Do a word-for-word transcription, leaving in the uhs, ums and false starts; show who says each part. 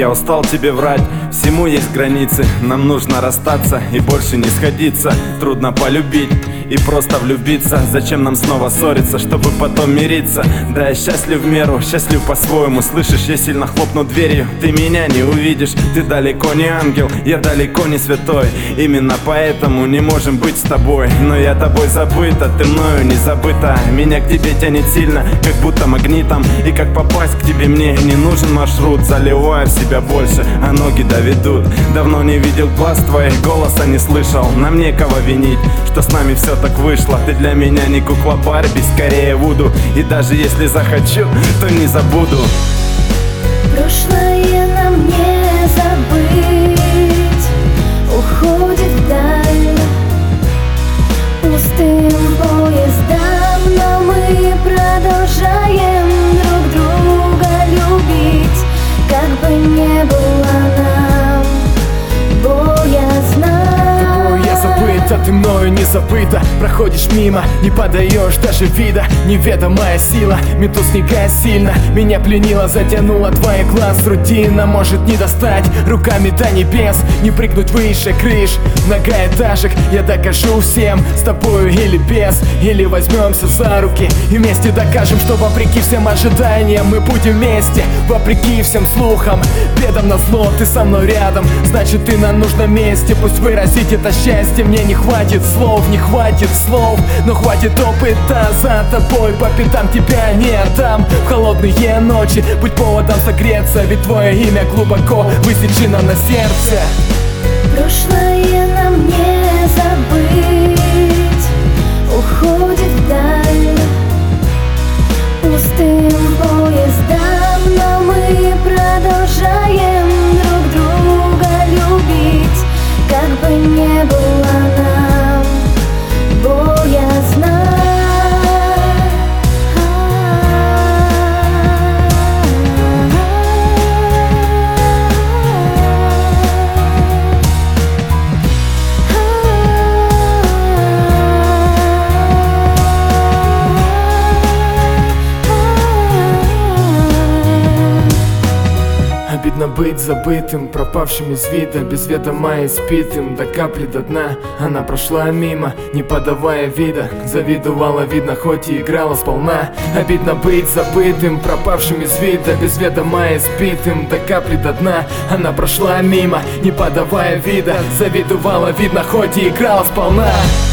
Speaker 1: Я устал тебе врать, всему есть границы. Нам нужно расстаться и больше не сходиться. Трудно полюбить и просто влюбиться. Зачем нам снова ссориться, чтобы потом мириться? Да, я счастлив в меру, счастлив по-своему. Слышишь, я сильно хлопну дверью, ты меня не увидишь. Ты далеко не ангел, я далеко не святой. Именно поэтому не можем быть с тобой. Но я тобой забыта, ты мною не забыта. Меня к тебе тянет сильно, как будто магнитом. И как попасть к тебе мне не нужен маршрут. Заливаю в себя больше, а ноги доведут. Давно не видел глаз твоих, голоса не слышал. Нам некого винить, что с нами все так вышло. Ты для меня не кукла Барби, скорее Вуду. И даже если захочу, то не забуду.
Speaker 2: Прошлое нам не забыть, уходит вдаль пустым поездам, но мы продолжаем друг друга любить. Как бы не было нам боязно.
Speaker 3: А ты мною не забыта. Проходишь мимо, не подаешь даже вида. Неведомая сила мету снега сильно. Меня пленила, затянула твои глаз. Рутина может не достать руками до небес, не прыгнуть выше крыш многоэтажек. Я докажу всем, с тобою или без. Или возьмемся за руки и вместе докажем, что вопреки всем ожиданиям мы будем вместе. Вопреки всем слухам, бедам назло, ты со мной рядом, значит ты на нужном месте. Пусть выразить это счастье мне не хватит слов, не хватит слов, но хватит опыта. За тобой по пятам тебя не отдам. В холодные ночи будь поводом согреться, ведь твое имя глубоко высечено на сердце.
Speaker 2: Прошлое нам не забыть, уходит вдаль пустым поездам, но мы продолжаем друг друга любить. Как бы не было нам боязно.
Speaker 3: Обидно быть забытым, пропавшим из вида, без ведома испитым до капли до дна. Она прошла мимо, не подавая вида, завидовала, видно, хоть и играла сполна. Обидно быть забытым, пропавшим из вида, без ведома испитым до капли до дна. Она прошла мимо, не подавая вида, завидовала, видно, хоть и играла сполна.